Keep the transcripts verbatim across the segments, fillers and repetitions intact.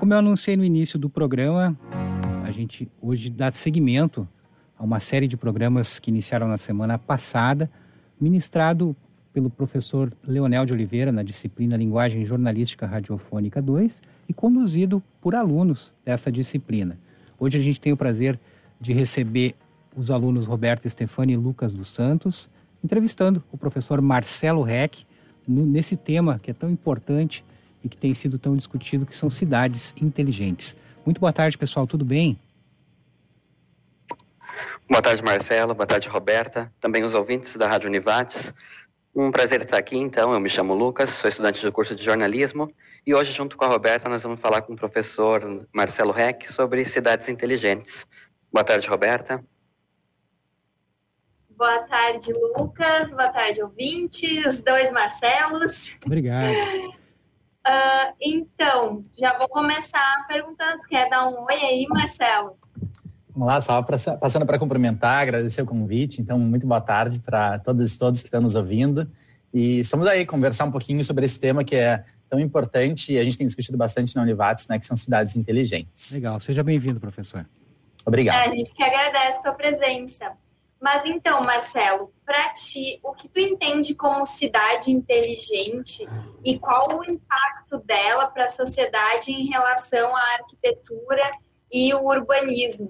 como eu anunciei no início do programa, a gente hoje dá seguimento a uma série de programas que iniciaram na semana passada, ministrado pelo professor Leonel de Oliveira na disciplina Linguagem Jornalística Radiofônica dois e conduzido por alunos dessa disciplina. Hoje a gente tem o prazer de receber os alunos Roberta Stefani e Lucas dos Santos, entrevistando o professor Marcelo Heck nesse tema que é tão importante e que tem sido tão discutido, que são cidades inteligentes. Muito boa tarde, pessoal, tudo bem? Boa tarde, Marcelo, boa tarde, Roberta, também os ouvintes da Rádio Univates. Um prazer estar aqui, então, eu me chamo Lucas, sou estudante do curso de jornalismo e hoje, junto com a Roberta, nós vamos falar com o professor Marcelo Heck sobre cidades inteligentes. Boa tarde, Roberta. Boa tarde, Lucas, boa tarde, ouvintes, dois Marcelos. Obrigado. Uh, então, já vou começar perguntando, quer dar um oi aí, Marcelo? Vamos lá, só pra, passando para cumprimentar, agradecer o convite. Então, muito boa tarde para todos e todos que estão nos ouvindo. E estamos aí conversar um pouquinho sobre esse tema que é tão importante e a gente tem discutido bastante na Univates, né, que são cidades inteligentes. Legal, seja bem-vindo, professor. Obrigado. É, a gente que agradece a sua presença. Mas então, Marcelo, para ti, o que tu entende como cidade inteligente e qual o impacto dela para a sociedade em relação à arquitetura e o urbanismo?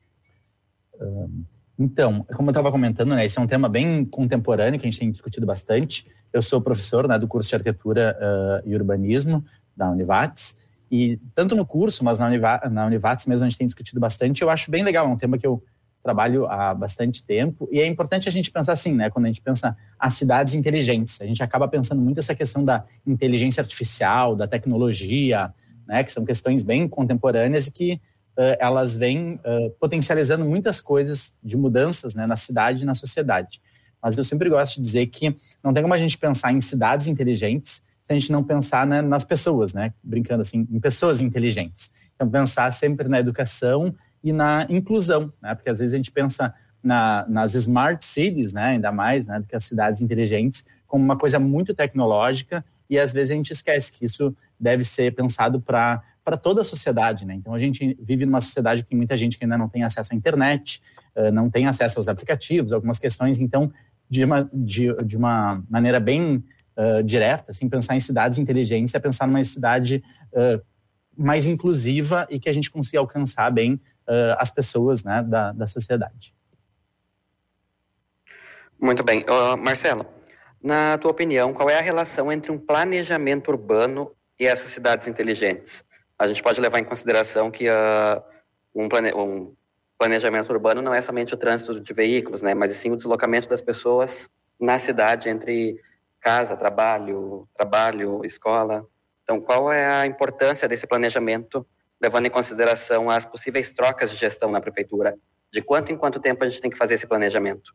Então, como eu estava comentando, né, esse é um tema bem contemporâneo que a gente tem discutido bastante. Eu sou professor, né, do curso de Arquitetura uh, e Urbanismo da Univates e tanto no curso, mas na, Univa- na Univates mesmo a gente tem discutido bastante. Eu acho bem legal, é um tema que eu trabalho há bastante tempo e é importante a gente pensar assim, né, quando a gente pensa as cidades inteligentes, a gente acaba pensando muito essa questão da inteligência artificial, da tecnologia, né, que são questões bem contemporâneas e que Uh, elas vêm uh, potencializando muitas coisas de mudanças, né, na cidade e na sociedade. Mas eu sempre gosto de dizer que não tem como a gente pensar em cidades inteligentes se a gente não pensar, né, nas pessoas, né, brincando assim, em pessoas inteligentes. Então, pensar sempre na educação e na inclusão, né, porque às vezes a gente pensa na, nas smart cities, né, ainda mais, né, do que as cidades inteligentes, como uma coisa muito tecnológica e às vezes a gente esquece que isso deve ser pensado para para toda a sociedade, né? Então a gente vive numa sociedade que tem muita gente que ainda não tem acesso à internet, uh, não tem acesso aos aplicativos, algumas questões. Então, de uma, de, de uma maneira bem uh, direta, assim, pensar em cidades inteligentes é pensar numa cidade uh, mais inclusiva e que a gente consiga alcançar bem uh, as pessoas, né, da, da sociedade. Muito bem. Uh, Marcelo, na tua opinião, qual é a relação entre um planejamento urbano e essas cidades inteligentes? A gente pode levar em consideração que uh, um, plane- um planejamento urbano não é somente o trânsito de veículos, né, mas sim o deslocamento das pessoas na cidade entre casa, trabalho, trabalho, escola. Então, qual é a importância desse planejamento, levando em consideração as possíveis trocas de gestão na prefeitura? De quanto em quanto tempo a gente tem que fazer esse planejamento?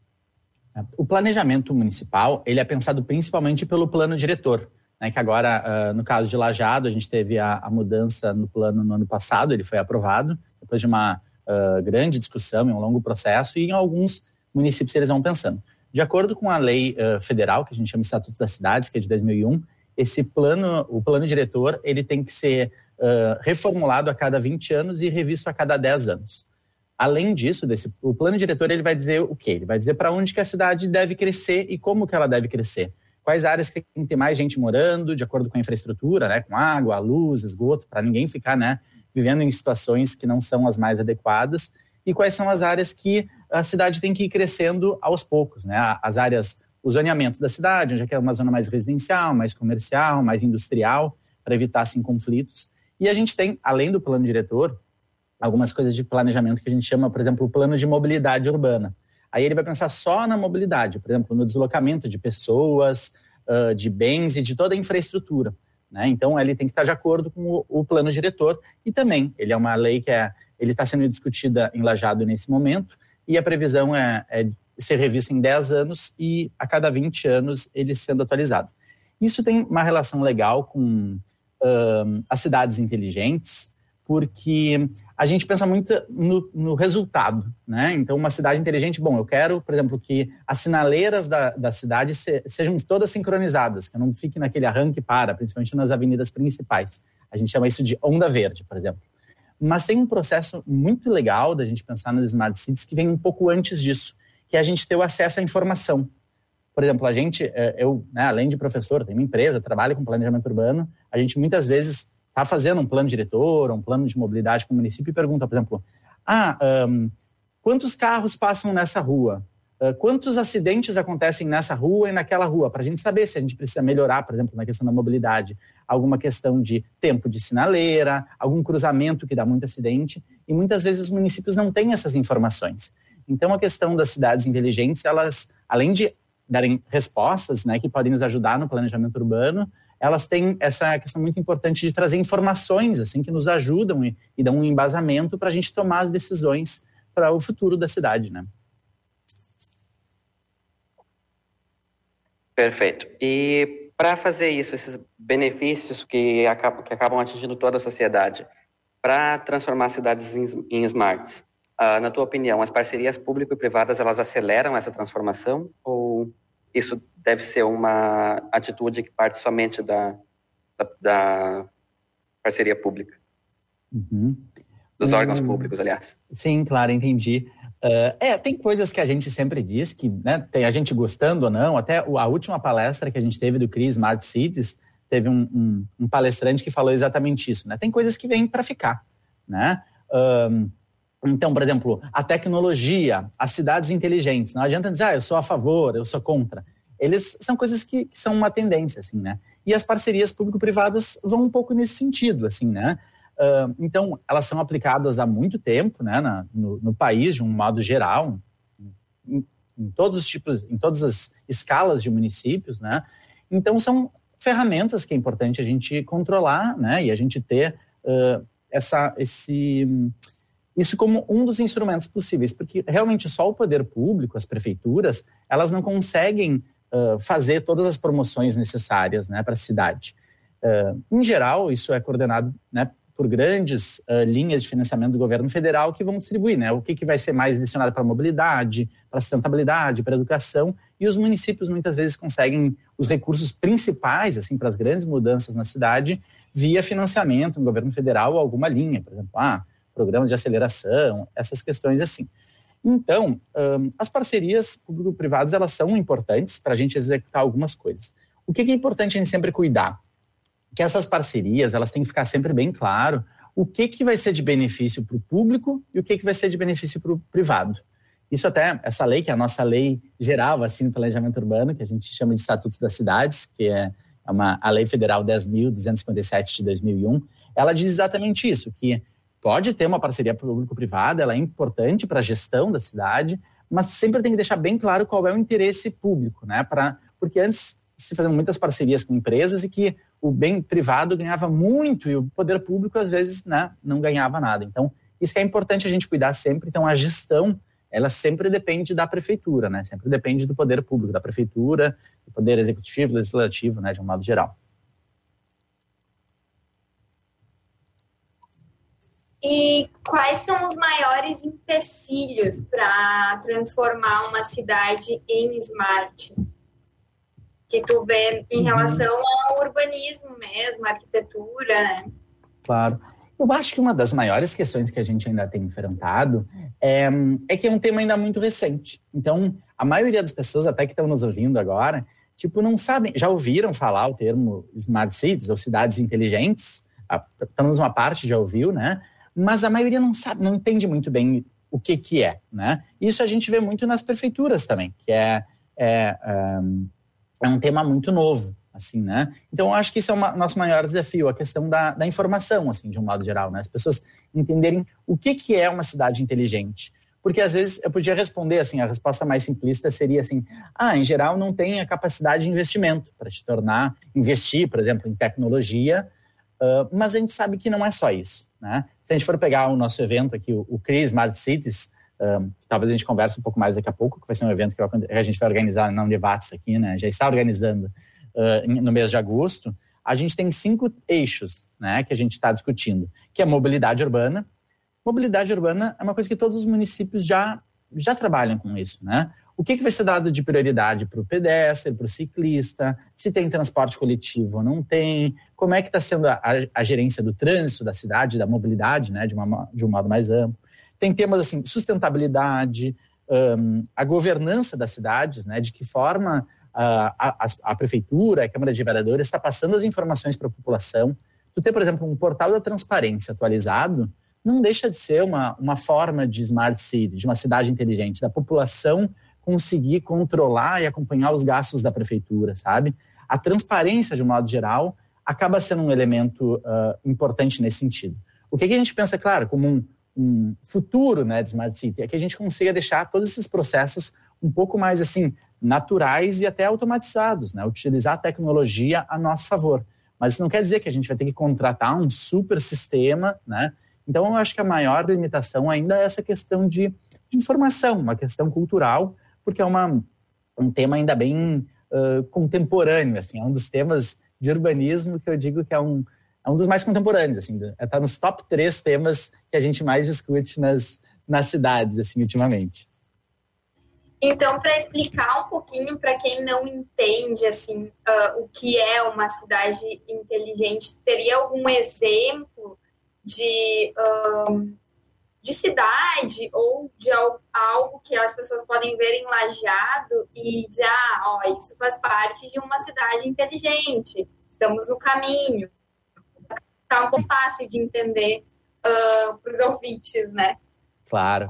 O planejamento municipal, ele é pensado principalmente pelo plano diretor, né, que agora, uh, no caso de Lajeado, a gente teve a, a mudança no plano no ano passado, ele foi aprovado, depois de uma uh, grande discussão e um longo processo, e em alguns municípios eles vão pensando. De acordo com a lei uh, federal, que a gente chama de Estatuto das Cidades, que é de dois mil e um, esse plano, o plano diretor, ele tem que ser uh, reformulado a cada vinte anos e revisto a cada dez anos. Além disso, desse, o plano diretor ele vai dizer o quê? Ele vai dizer para onde que a cidade deve crescer e como que ela deve crescer. Quais áreas que tem que ter mais gente morando, de acordo com a infraestrutura, né, com água, luz, esgoto, para ninguém ficar, né, vivendo em situações que não são as mais adequadas, e quais são as áreas que a cidade tem que ir crescendo aos poucos, né, as áreas, o zoneamento da cidade, onde é uma zona mais residencial, mais comercial, mais industrial, para evitar, assim, conflitos. E a gente tem, além do plano diretor, algumas coisas de planejamento que a gente chama, por exemplo, o plano de mobilidade urbana. Aí ele vai pensar só na mobilidade, por exemplo, no deslocamento de pessoas, uh, de bens e de toda a infraestrutura, né? Então, ele tem que estar de acordo com o, o plano diretor e também, ele é uma lei que é, ele está sendo discutida em Lajeado nesse momento e a previsão é, é ser revisto em dez anos e a cada vinte anos ele sendo atualizado. Isso tem uma relação legal com uh, as cidades inteligentes, porque a gente pensa muito no, no resultado, né? Então, uma cidade inteligente, bom, eu quero, por exemplo, que as sinaleiras da, da cidade se, sejam todas sincronizadas, que eu não fique naquele arranque para, principalmente nas avenidas principais. A gente chama isso de onda verde, por exemplo. Mas tem um processo muito legal da gente pensar nas Smart Cities que vem um pouco antes disso, que é a gente ter o acesso à informação. Por exemplo, a gente, eu, né, além de professor, tenho uma empresa, trabalho com planejamento urbano, a gente muitas vezes está fazendo um plano diretor, um plano de mobilidade com o município e pergunta, por exemplo, ah, um, quantos carros passam nessa rua? Uh, quantos acidentes acontecem nessa rua e naquela rua? Para a gente saber se a gente precisa melhorar, por exemplo, na questão da mobilidade, alguma questão de tempo de sinaleira, algum cruzamento que dá muito acidente, e muitas vezes os municípios não têm essas informações. Então, a questão das cidades inteligentes, elas, além de darem respostas, né, que podem nos ajudar no planejamento urbano, elas têm essa questão muito importante de trazer informações assim, que nos ajudam e, e dão um embasamento para a gente tomar as decisões para o futuro da cidade, né? Perfeito. E para fazer isso, esses benefícios que acabam, que acabam atingindo toda a sociedade, para transformar cidades em, em smarts, uh, na tua opinião, as parcerias público e privadas, elas aceleram essa transformação ou isso deve ser uma atitude que parte somente da, da, da parceria pública? Uhum. Dos hum, órgãos públicos, aliás. Sim, claro, entendi. Uh, é, tem coisas que a gente sempre diz que, né, tem a gente gostando ou não, até a última palestra que a gente teve do C R I Smart Cities, teve um, um, um palestrante que falou exatamente isso, né? Tem coisas que vêm para ficar, né? Um, então, por exemplo, a tecnologia, as cidades inteligentes, não adianta dizer, ah, eu sou a favor, eu sou contra. Eles são coisas que, que são uma tendência, assim, né? E as parcerias público-privadas vão um pouco nesse sentido, assim, né? Uh, então, elas são aplicadas há muito tempo, né, na, no, no país, de um modo geral, em, em todos os tipos, em todas as escalas de municípios, né? Então, são ferramentas que é importante a gente controlar, né, e a gente ter uh, essa, esse, isso como um dos instrumentos possíveis, porque realmente só o poder público, as prefeituras, elas não conseguem uh, fazer todas as promoções necessárias, né, para a cidade. Uh, em geral, isso é coordenado, né, por grandes uh, linhas de financiamento do governo federal que vão distribuir, né? O que, que vai ser mais direcionado para a mobilidade, para a sustentabilidade, para a educação, e os municípios muitas vezes conseguem os recursos principais, assim, para as grandes mudanças na cidade, via financiamento no governo federal ou alguma linha, por exemplo, ah, programas de aceleração, essas questões assim. Então, um, as parcerias público-privadas, elas são importantes para a gente executar algumas coisas. O que, que é importante a gente sempre cuidar? Que essas parcerias, elas têm que ficar sempre bem claro o que, que vai ser de benefício para o público e o que, que vai ser de benefício para o privado. Isso até, essa lei, que é a nossa lei geral, assim, no planejamento urbano, que a gente chama de Estatuto das Cidades, que é uma, a Lei Federal dez mil duzentos e cinquenta e sete de dois mil e um, ela diz exatamente isso, que pode ter uma parceria público-privada, ela é importante para a gestão da cidade, mas sempre tem que deixar bem claro qual é o interesse público, né? Pra, porque antes se faziam muitas parcerias com empresas e que o bem privado ganhava muito e o poder público, às vezes, né, não ganhava nada. Então, isso que é importante a gente cuidar sempre. Então, a gestão, ela sempre depende da prefeitura, né? Sempre depende do poder público, da prefeitura, do poder executivo, legislativo, né, de um modo geral. E quais são os maiores empecilhos para transformar uma cidade em smart? Que tu vê em relação ao urbanismo mesmo, à arquitetura, né? Claro. Eu acho que uma das maiores questões que a gente ainda tem enfrentado é, é que é um tema ainda muito recente. Então, a maioria das pessoas, até que estão nos ouvindo agora, tipo, não sabem, já ouviram falar o termo Smart Cities ou cidades inteligentes? Pelo menos uma parte já ouviu, né? Mas a maioria não sabe, não entende muito bem o que que é, né? Isso a gente vê muito nas prefeituras também, que é... é um, É um tema muito novo, assim, né? Então, eu acho que isso é o nosso maior desafio, a questão da, da informação, assim, de um modo geral, né? As pessoas entenderem o que, que é uma cidade inteligente. Porque, às vezes, eu podia responder, assim, a resposta mais simplista seria assim, ah, em geral, não tem a capacidade de investimento para te tornar, investir, por exemplo, em tecnologia, uh, mas a gente sabe que não é só isso, né? Se a gente for pegar o nosso evento aqui, o, o C R I Smart Cities, Um, que talvez a gente converse um pouco mais daqui a pouco, que vai ser um evento que a gente vai organizar na Univates aqui, né? Já está organizando uh, no mês de agosto. A gente tem cinco eixos, né, que a gente está discutindo, que é mobilidade urbana. Mobilidade urbana é uma coisa que todos os municípios já, já trabalham com isso, né? o que, que vai ser dado de prioridade para o pedestre, para o ciclista, se tem transporte coletivo ou não tem, como é que está sendo a, a gerência do trânsito da cidade, da mobilidade, né, de, uma, de um modo mais amplo. Tem temas assim, sustentabilidade, um, a governança das cidades, né, de que forma uh, a, a, a prefeitura, a Câmara de Vereadores está passando as informações para a população. Tu ter, por exemplo, um portal da transparência atualizado, não deixa de ser uma, uma forma de smart city, de uma cidade inteligente, da população conseguir controlar e acompanhar os gastos da prefeitura, sabe? A transparência, de um modo geral, acaba sendo um elemento uh, importante nesse sentido. O que, que a gente pensa, claro, como um, um futuro, né, de smart city, é que a gente consiga deixar todos esses processos um pouco mais assim naturais e até automatizados, né? Utilizar a tecnologia a nosso favor. Mas isso não quer dizer que a gente vai ter que contratar um super sistema, né? Então, eu acho que a maior limitação ainda é essa questão de, de informação, uma questão cultural, porque é uma, um tema ainda bem uh, contemporâneo, assim, é um dos temas de urbanismo que eu digo que é um, é um dos mais contemporâneos, assim, está nos top três temas que a gente mais discute nas, nas cidades, assim, ultimamente. Então, para explicar um pouquinho para quem não entende, assim, uh, o que é uma cidade inteligente, teria algum exemplo de, um, de cidade ou de algo que as pessoas podem ver em Lajeado e dizer, ah, ó, isso faz parte de uma cidade inteligente, estamos no caminho. Está um pouco fácil de entender uh, para os ouvintes, né? Claro.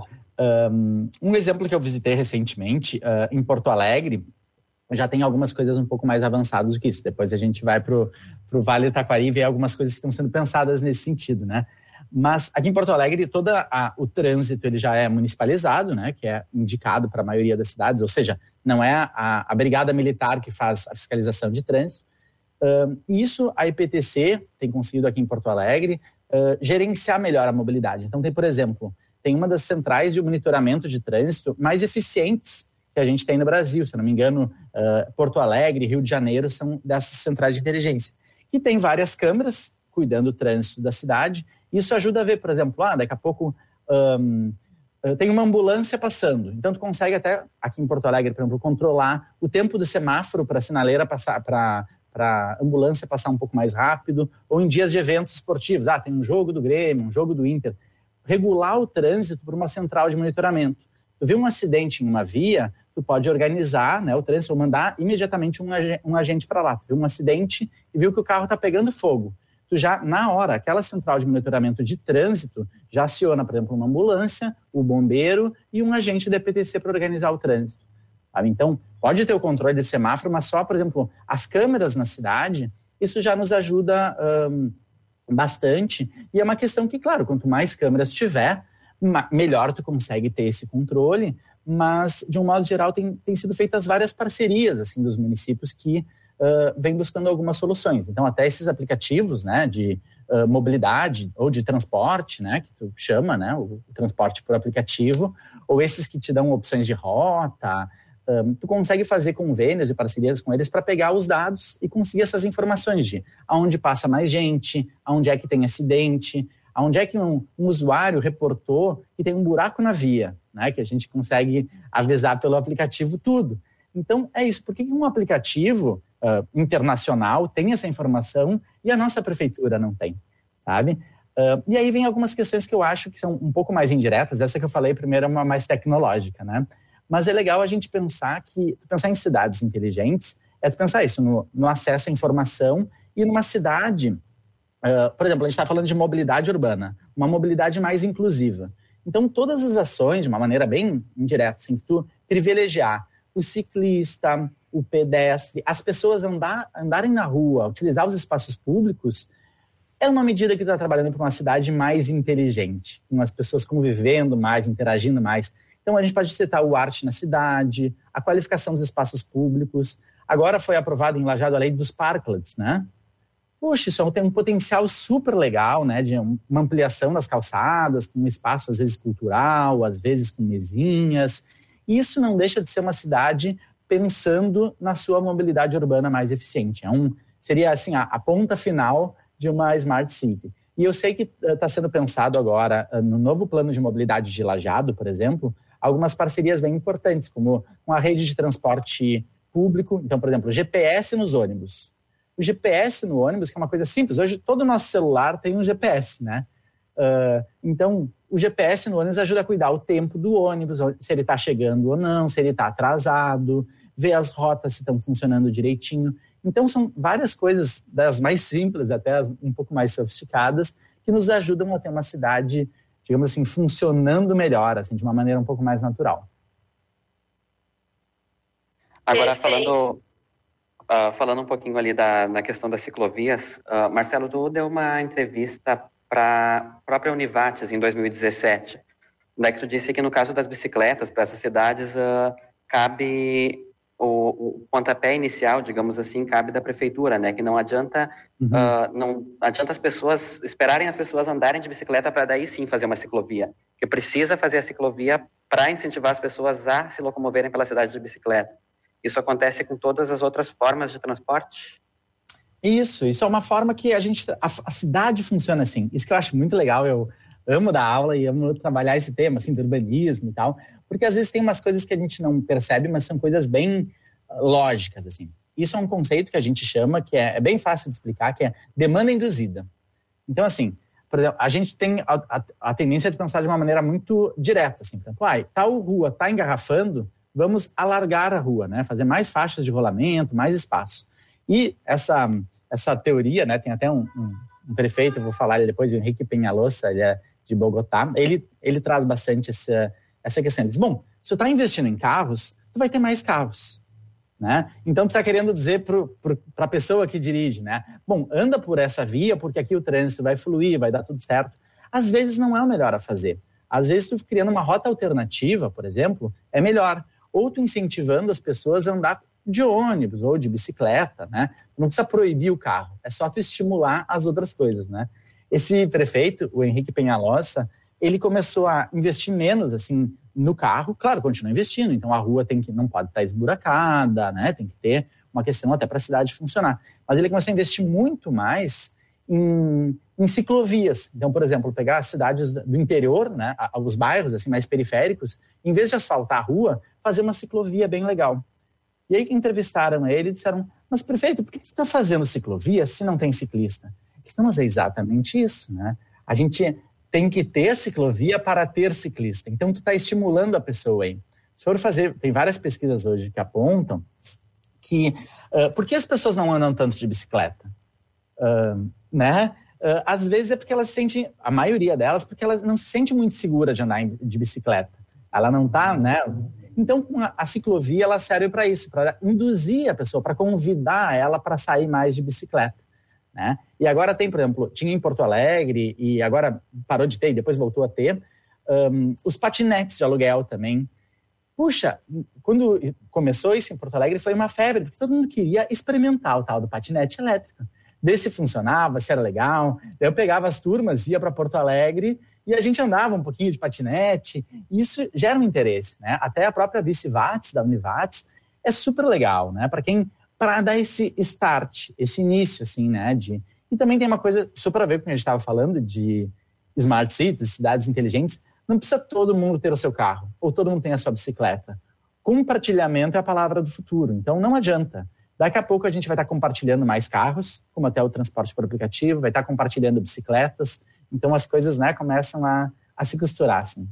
Um, um exemplo que eu visitei recentemente, uh, em Porto Alegre, já tem algumas coisas um pouco mais avançadas do que isso. Depois a gente vai para o Vale do Taquari e vê algumas coisas que estão sendo pensadas nesse sentido, né? Mas aqui em Porto Alegre, todo o trânsito ele já é municipalizado, né? Que é indicado para a maioria das cidades, ou seja, não é a, a Brigada Militar que faz a fiscalização de trânsito. Uh, isso a I P T C tem conseguido aqui em Porto Alegre uh, gerenciar melhor a mobilidade. Então tem, por exemplo, tem uma das centrais de monitoramento de trânsito mais eficientes que a gente tem no Brasil, se não me engano, uh, Porto Alegre, Rio de Janeiro são dessas centrais de inteligência, que tem várias câmeras cuidando do trânsito da cidade. Isso ajuda a ver, por exemplo, ah, daqui a pouco um, tem uma ambulância passando, então tu consegue até, aqui em Porto Alegre, por exemplo, controlar o tempo do semáforo para a sinaleira passar, para a ambulância passar um pouco mais rápido, ou em dias de eventos esportivos, ah, tem um jogo do Grêmio, um jogo do Inter, regular o trânsito por uma central de monitoramento. Tu viu um acidente em uma via, tu pode organizar, né, o trânsito, ou mandar imediatamente um, ag- um agente para lá. Tu viu um acidente e viu que o carro está pegando fogo. Tu já, na hora, aquela central de monitoramento de trânsito já aciona, por exemplo, uma ambulância, o bombeiro e um agente da I P T C para organizar o trânsito. Sabe? Então, pode ter o controle de semáforo, mas só, por exemplo, as câmeras na cidade, isso já nos ajuda um, bastante. E é uma questão que, claro, quanto mais câmeras tiver, ma- melhor tu consegue ter esse controle, mas, de um modo geral, tem, tem sido feitas várias parcerias assim, dos municípios que uh, vêm buscando algumas soluções. Então, até esses aplicativos, né, de uh, mobilidade ou de transporte, né, que tu chama, né, o, o transporte por aplicativo, ou esses que te dão opções de rota, um, tu consegue fazer convênios e parcerias com eles para pegar os dados e conseguir essas informações de aonde passa mais gente, aonde é que tem acidente, aonde é que um, um usuário reportou que tem um buraco na via, né, que a gente consegue avisar pelo aplicativo tudo. Então, é isso. Por que um aplicativo uh, internacional tem essa informação e a nossa prefeitura não tem, sabe? Uh, e aí vem algumas questões que eu acho que são um pouco mais indiretas. Essa que eu falei primeiro é uma mais tecnológica, né? Mas é legal a gente pensar que pensar em cidades inteligentes é pensar isso, no, no acesso à informação e numa cidade, uh, por exemplo, a gente está falando de mobilidade urbana, uma mobilidade mais inclusiva. Então, todas as ações, de uma maneira bem indireta, assim, que tu privilegiar o ciclista, o pedestre, as pessoas andar, andarem na rua, utilizar os espaços públicos, é uma medida que está trabalhando para uma cidade mais inteligente, com as pessoas convivendo mais, interagindo mais. Então, a gente pode citar o Arte na Cidade, a qualificação dos espaços públicos. Agora foi aprovada em Lajeado a lei dos parklets, né? Poxa, isso tem um potencial super legal, né? De uma ampliação das calçadas, com um espaço às vezes cultural, às vezes com mesinhas. Isso não deixa de ser uma cidade pensando na sua mobilidade urbana mais eficiente. É um, seria assim, a, a ponta final de uma Smart City. E eu sei que está uh, sendo pensado agora uh, no novo plano de mobilidade de Lajeado, por exemplo, algumas parcerias bem importantes, como com a rede de transporte público. Então, por exemplo, G P S nos ônibus. O G P S no ônibus, que é uma coisa simples. Hoje, todo o nosso celular tem um G P S, né? Uh, então, o G P S no ônibus ajuda a cuidar o tempo do ônibus, se ele está chegando ou não, se ele está atrasado, ver as rotas se estão funcionando direitinho. Então, são várias coisas, das mais simples até as um pouco mais sofisticadas, que nos ajudam a ter uma cidade, digamos assim, funcionando melhor, assim, de uma maneira um pouco mais natural. Agora, falando, uh, falando um pouquinho ali da, na questão das ciclovias, uh, Marcelo, tu deu uma entrevista para a própria Univates em dois mil e dezessete, onde é que tu disse que no caso das bicicletas, para essas cidades, uh, cabe o, o pontapé inicial, digamos assim, cabe da prefeitura, né? Que não adianta, uhum. uh, não adianta as pessoas, esperarem as pessoas andarem de bicicleta para daí sim fazer uma ciclovia, que precisa fazer a ciclovia para incentivar as pessoas a se locomoverem pela cidade de bicicleta. Isso acontece com todas as outras formas de transporte? Isso, isso é uma forma que a gente, a, a cidade funciona assim. Isso que eu acho muito legal, eu amo dar aula e amo trabalhar esse tema, assim, do urbanismo e tal, porque às vezes tem umas coisas que a gente não percebe, mas são coisas bem lógicas, assim. Isso é um conceito que a gente chama, que é, é bem fácil de explicar, que é demanda induzida. Então, assim, por exemplo, a gente tem a, a, a tendência de pensar de uma maneira muito direta, assim, por exemplo, ah, tal rua está engarrafando, vamos alargar a rua, né? Fazer mais faixas de rolamento, mais espaço. E essa, essa teoria, né, tem até um, um, um prefeito, eu vou falar ele depois, o Henrique Peñalosa, ele é de Bogotá, ele, ele traz bastante essa, essa questão. Ele diz, bom, se tu está investindo em carros, tu vai ter mais carros, né? Então tu está querendo dizer para a pessoa que dirige, né? Bom, anda por essa via, porque aqui o trânsito vai fluir, vai dar tudo certo. Às vezes não é o melhor a fazer. Às vezes tu criando uma rota alternativa, por exemplo, é melhor. Ou tu incentivando as pessoas a andar de ônibus ou de bicicleta, né? Não precisa proibir o carro, é só tu estimular as outras coisas, né? Esse prefeito, o Henrique Peñalosa, ele começou a investir menos, assim, no carro. Claro, continua investindo, então a rua tem que, não pode estar esburacada, né? Tem que ter uma questão até para a cidade funcionar. Mas ele começou a investir muito mais em, em ciclovias. Então, por exemplo, pegar as cidades do interior, né? Os bairros, assim, mais periféricos, em vez de asfaltar a rua, fazer uma ciclovia bem legal. E aí entrevistaram ele e disseram, mas prefeito, por que você está fazendo ciclovia se não tem ciclista? Disse, não, mas é exatamente isso, né? A gente tem que ter ciclovia para ter ciclista. Então, tu está estimulando a pessoa aí. Se for fazer, tem várias pesquisas hoje que apontam que, uh, por que as pessoas não andam tanto de bicicleta? Uh, né? Uh, às vezes é porque elas se sentem, a maioria delas, porque elas não se sente muito segura de andar de bicicleta. Ela não está, né? Então, a, a ciclovia, ela serve para isso, para induzir a pessoa, para convidar ela para sair mais de bicicleta, né? E agora tem, por exemplo, tinha em Porto Alegre, e agora parou de ter, e depois voltou a ter, um, os patinetes de aluguel também. Puxa, quando começou isso em Porto Alegre, foi uma febre, porque todo mundo queria experimentar o tal do patinete elétrico. Ver se funcionava, se era legal. Daí eu pegava as turmas, ia para Porto Alegre, e a gente andava um pouquinho de patinete, e isso gera um interesse, né? Até a própria Bicivates, da Univates, é super legal, né? Para quem, para dar esse start, esse início, assim, né? De... E também tem uma coisa, só para ver o que a gente estava falando, de smart cities, cidades inteligentes, não precisa todo mundo ter o seu carro, ou todo mundo tem a sua bicicleta. Compartilhamento é a palavra do futuro, então não adianta. Daqui a pouco a gente vai estar compartilhando mais carros, como até o transporte por aplicativo, vai estar compartilhando bicicletas. Então as coisas, né, começam a, a se costurar, assim.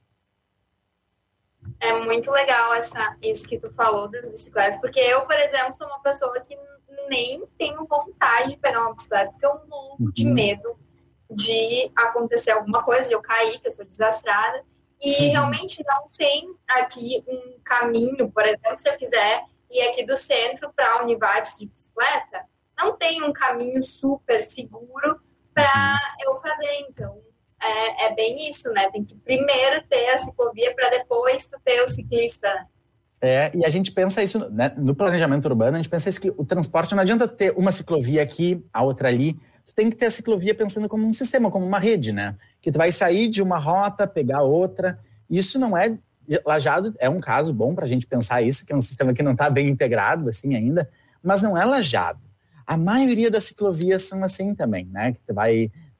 É muito legal essa, isso que tu falou das bicicletas, porque eu, por exemplo, sou uma pessoa que nem tenho vontade de pegar uma bicicleta, porque eu morro uhum. de medo de acontecer alguma coisa, de eu cair, que eu sou desastrada, e uhum. realmente não tem aqui um caminho, por exemplo, se eu quiser ir aqui do centro para a Univates de bicicleta, não tem um caminho super seguro para eu fazer. Então, é, é bem isso, né? Tem que primeiro ter a ciclovia para depois ter o ciclista. É, e a gente pensa isso, né? No planejamento urbano, a gente pensa isso, que o transporte não adianta ter uma ciclovia aqui, a outra ali. Tu tem que ter a ciclovia pensando como um sistema, como uma rede, né? Que tu vai sair de uma rota, pegar outra. Isso não é... Lajeado é um caso bom para a gente pensar isso, que é um sistema que não está bem integrado assim ainda, mas não é Lajeado. A maioria das ciclovias são assim também, né? Que tu vai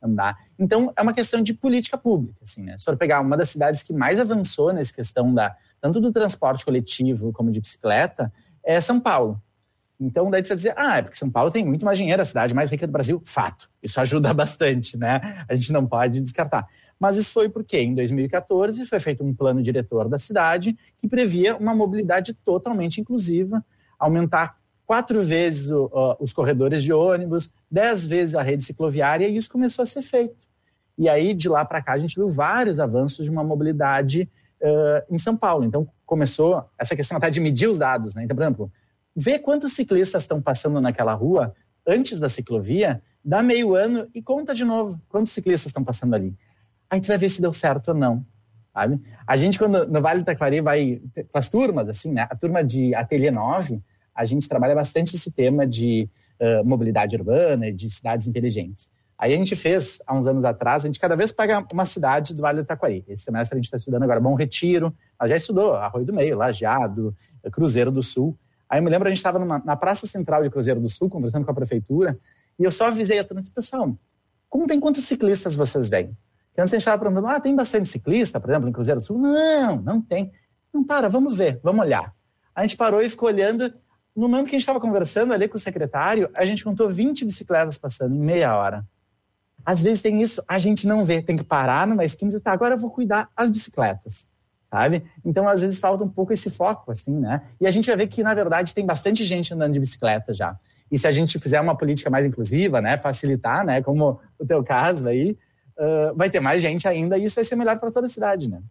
andar. Então, é uma questão de política pública, assim, né? Se for pegar uma das cidades que mais avançou nessa questão da, tanto do transporte coletivo como de bicicleta, é São Paulo. Então, daí tu vai dizer, ah, é porque São Paulo tem muito mais dinheiro, a cidade mais rica do Brasil. Fato. Isso ajuda bastante, né? A gente não pode descartar. Mas isso foi porque, em dois mil e catorze, foi feito um plano diretor da cidade que previa uma mobilidade totalmente inclusiva, aumentar quatro vezes o, uh, os corredores de ônibus, dez vezes a rede cicloviária, e isso começou a ser feito. E aí, de lá para cá, a gente viu vários avanços de uma mobilidade uh, em São Paulo. Então, começou essa questão até de medir os dados, né? Então, por exemplo, vê quantos ciclistas estão passando naquela rua antes da ciclovia, dá meio ano e conta de novo quantos ciclistas estão passando ali. Aí tu vai ver se deu certo ou não, sabe? A gente, quando no Vale do Taquari vai com as turmas, assim, né? A turma de Ateliê nove, a gente trabalha bastante esse tema de uh, mobilidade urbana e de cidades inteligentes. Aí a gente fez, há uns anos atrás, a gente cada vez pega uma cidade do Vale do Taquari. Esse semestre a gente está estudando agora Bom Retiro, mas já estudou Arroio do Meio, Lajeado, Cruzeiro do Sul. Aí eu me lembro, a gente estava na Praça Central de Cruzeiro do Sul, conversando com a prefeitura, e eu só avisei a turma, pessoal, como tem quantos ciclistas vocês veem? Que antes a gente estava perguntando, ah, tem bastante ciclista, por exemplo, em Cruzeiro do Sul? Não, não tem. Não, para, vamos ver, vamos olhar. A gente parou e ficou olhando. No momento que a gente estava conversando ali com o secretário, a gente contou vinte bicicletas passando em meia hora. Às vezes tem isso, a gente não vê, tem que parar numa esquina e dizer, tá, agora eu vou cuidar as bicicletas, sabe? Então, às vezes, falta um pouco esse foco, assim, né? E a gente vai ver que, na verdade, tem bastante gente andando de bicicleta já. E se a gente fizer uma política mais inclusiva, né, facilitar, né, como o teu caso aí, uh, vai ter mais gente ainda e isso vai ser melhor para toda a cidade, né?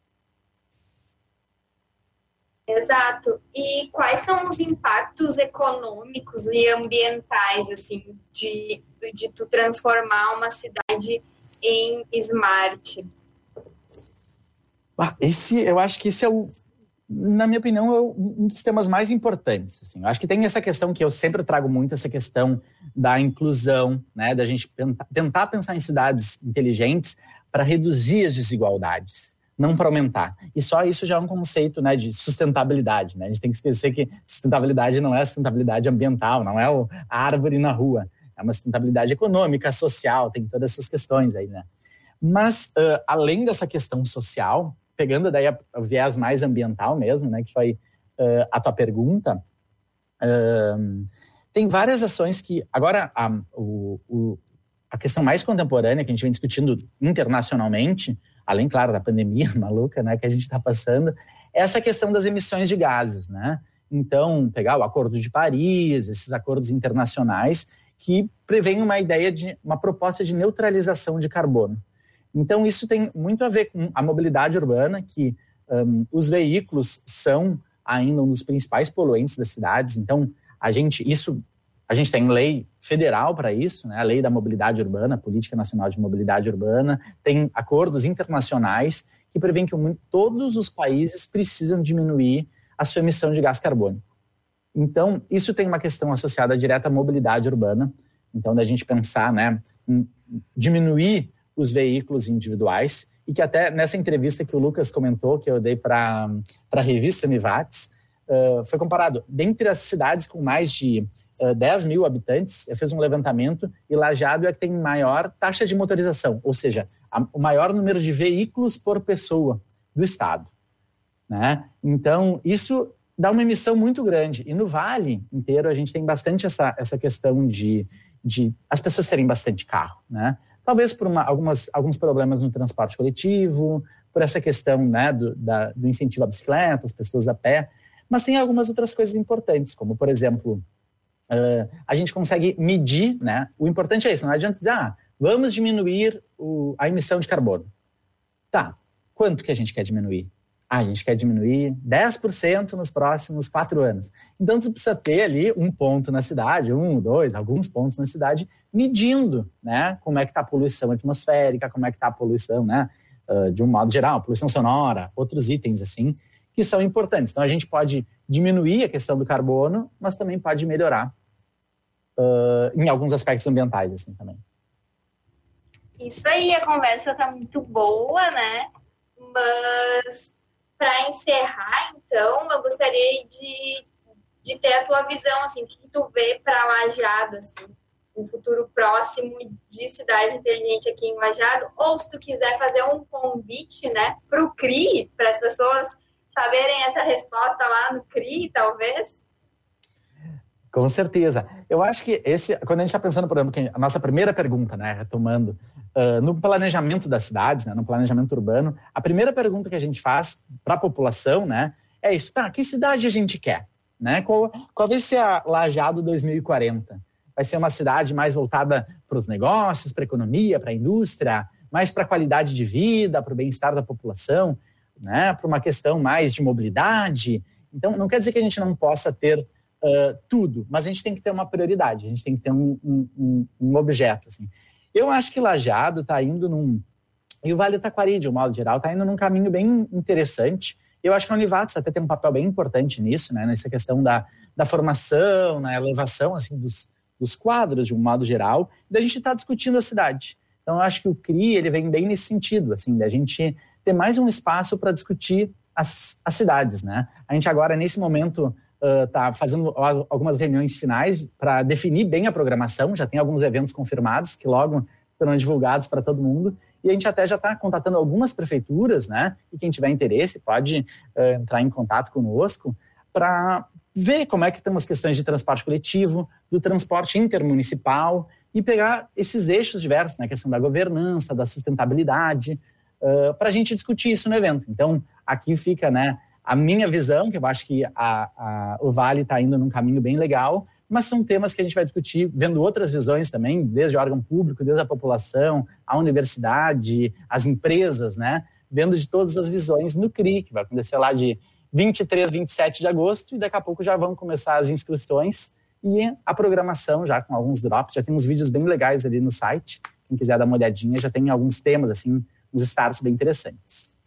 Exato. E quais são os impactos econômicos e ambientais, assim, de, de tu transformar uma cidade em smart? Ah, esse, eu acho que esse é o, na minha opinião, é um dos temas mais importantes. Assim. Eu acho que tem essa questão que eu sempre trago muito, essa questão da inclusão, né, da gente tentar pensar em cidades inteligentes para reduzir as desigualdades, não para aumentar. E só isso já é um conceito, né, de sustentabilidade. Né? A gente tem que esquecer que sustentabilidade não é sustentabilidade ambiental, não é o, a árvore na rua. É uma sustentabilidade econômica, social, tem todas essas questões aí, né? Mas, uh, além dessa questão social, pegando daí a, a viés mais ambiental mesmo, né, que foi uh, a tua pergunta, uh, tem várias ações que... Agora, a, o, o, a questão mais contemporânea que a gente vem discutindo internacionalmente, além, claro, da pandemia maluca, né, que a gente está passando, é essa questão das emissões de gases, né? Então, pegar o Acordo de Paris, esses acordos internacionais que prevêem uma ideia de uma proposta de neutralização de carbono. Então, isso tem muito a ver com a mobilidade urbana, que um, os veículos são ainda um dos principais poluentes das cidades. Então, a gente, isso, a gente tem lei federal para isso, né? A Lei da Mobilidade Urbana, a Política Nacional de Mobilidade Urbana, tem acordos internacionais que prevêem que todos os países precisam diminuir a sua emissão de gás carbônico. Então, isso tem uma questão associada direta à mobilidade urbana. Então, da gente pensar, né, em diminuir os veículos individuais, e que até nessa entrevista que o Lucas comentou, que eu dei para a revista Mivates, uh, foi comparado, dentre as cidades com mais de uh, dez mil habitantes, eu fiz um levantamento, e Lajeado é a que tem maior taxa de motorização, ou seja, a, o maior número de veículos por pessoa do estado. Né? Então, isso dá uma emissão muito grande, e no Vale inteiro a gente tem bastante essa, essa questão de, de as pessoas terem bastante carro, né? Talvez por uma, algumas, alguns problemas no transporte coletivo, por essa questão, né, do, da, do incentivo à bicicleta, as pessoas a pé, mas tem algumas outras coisas importantes, como, por exemplo, uh, a gente consegue medir, né, o importante é isso, não adianta dizer, ah, vamos diminuir o, a emissão de carbono. Tá, quanto que a gente quer diminuir? Ah, a gente quer diminuir dez por cento nos próximos quatro anos. Então, você precisa ter ali um ponto na cidade, um, dois, alguns pontos na cidade, medindo, né, como é que está a poluição atmosférica, como é que está a poluição, né, uh, de um modo geral, poluição sonora, outros itens assim, que são importantes. Então, a gente pode diminuir a questão do carbono, mas também pode melhorar uh, em alguns aspectos ambientais, assim, também. Isso aí, a conversa está muito boa, né? Mas... para encerrar, então, eu gostaria de, de ter a tua visão, assim, o que tu vê para Lajeado, assim, um futuro próximo de cidade inteligente aqui em Lajeado, ou se tu quiser fazer um convite, né, para o C R I, para as pessoas saberem essa resposta lá no C R I, talvez. Com certeza. Eu acho que esse, quando a gente está pensando, por exemplo, a nossa primeira pergunta, né, retomando, uh, no planejamento das cidades, né, no planejamento urbano, a primeira pergunta que a gente faz para a população, né, é isso, tá, que cidade a gente quer? Né? Qual, qual vai ser a Lajeado dois mil e quarenta? Vai ser uma cidade mais voltada para os negócios, para a economia, para a indústria, mais para a qualidade de vida, para o bem-estar da população, né, para uma questão mais de mobilidade? Então, não quer dizer que a gente não possa ter Uh, tudo, mas a gente tem que ter uma prioridade, a gente tem que ter um, um, um, um objeto. Assim. Eu acho que Lajeado está indo num... E o Vale do Taquari, de um modo geral, está indo num caminho bem interessante. Eu acho que a Univates até tem um papel bem importante nisso, né, nessa questão da, da formação, na elevação assim, dos, dos quadros, de um modo geral, e da gente estar tá discutindo a cidade. Então, eu acho que o C R I ele vem bem nesse sentido, assim, da gente ter mais um espaço para discutir as, as cidades. Né? A gente agora, nesse momento... está uh, fazendo algumas reuniões finais para definir bem a programação, já tem alguns eventos confirmados que logo serão divulgados para todo mundo, e a gente até já está contatando algumas prefeituras, né, e quem tiver interesse pode uh, entrar em contato conosco para ver como é que estão as questões de transporte coletivo, do transporte intermunicipal e pegar esses eixos diversos, né, a questão da governança, da sustentabilidade, uh, para a gente discutir isso no evento. Então, aqui fica, né, a minha visão, que eu acho que a, a, o Vale está indo num caminho bem legal, mas são temas que a gente vai discutir vendo outras visões também, desde o órgão público, desde a população, a universidade, as empresas, né? Vendo de todas as visões no C R I, que vai acontecer lá de vinte e três, vinte e sete de agosto, e daqui a pouco já vão começar as inscrições e a programação já com alguns drops, já tem uns vídeos bem legais ali no site, quem quiser dar uma olhadinha, já tem alguns temas, assim, uns starts bem interessantes.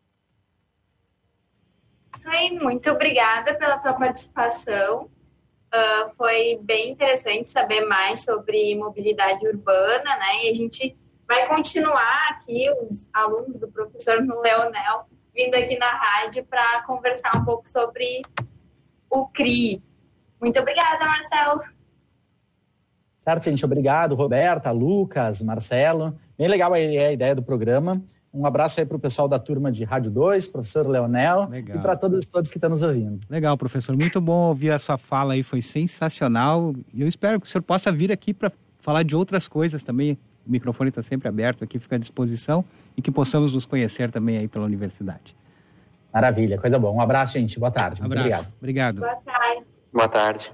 Isso aí, muito obrigada pela tua participação. Uh, foi bem interessante saber mais sobre mobilidade urbana, né? E a gente vai continuar aqui, os alunos do professor Leonel, vindo aqui na rádio para conversar um pouco sobre o C R I. Muito obrigada, Marcelo. Certo, gente. Obrigado, Roberta, Lucas, Marcelo. Bem legal a ideia do programa. Um abraço aí para o pessoal da turma de Rádio dois, professor Leonel, legal. E para todos e todos que estão nos ouvindo. Legal, professor. Muito bom ouvir a sua fala aí, foi sensacional. E eu espero que o senhor possa vir aqui para falar de outras coisas também. O microfone está sempre aberto aqui, fica à disposição e que possamos nos conhecer também aí pela universidade. Maravilha, coisa boa. Um abraço, gente. Boa tarde. Um abraço. Muito obrigado. Obrigado. Boa tarde. Boa tarde.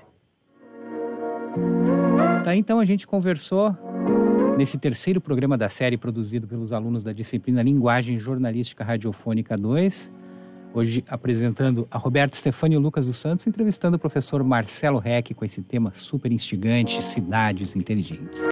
Tá, então a gente conversou nesse terceiro programa da série produzido pelos alunos da disciplina Linguagem Jornalística Radiofônica dois. Hoje apresentando a Roberta Stefani e o Lucas dos Santos, entrevistando o professor Marcelo Reck com esse tema super instigante, cidades inteligentes.